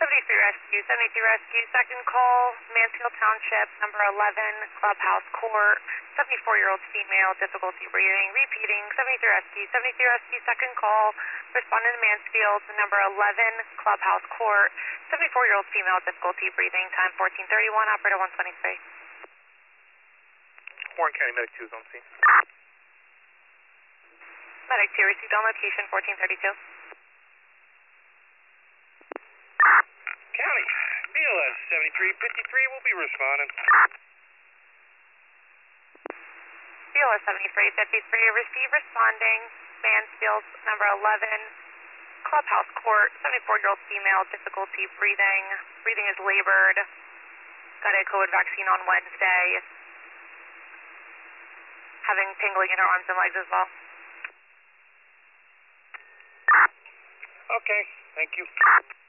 73 Rescue, second call, Mansfield Township, number 11, Clubhouse Court, 74-year-old female, difficulty breathing, repeating, 73 Rescue, second call, respondent to Mansfield, number 11, Clubhouse Court, 74-year-old female, difficulty breathing, time 14:31, operator 123. Warren County Medic 2 is on scene. Medic 2 received on location 1432. County, BLS 7353 will be responding. BLS 7353, receive responding, Mansfield, number 11, Clubhouse Court, 74-year-old female, difficulty breathing, breathing is labored, got a COVID vaccine on Wednesday, having tingling in her arms and legs as well. Okay, thank you.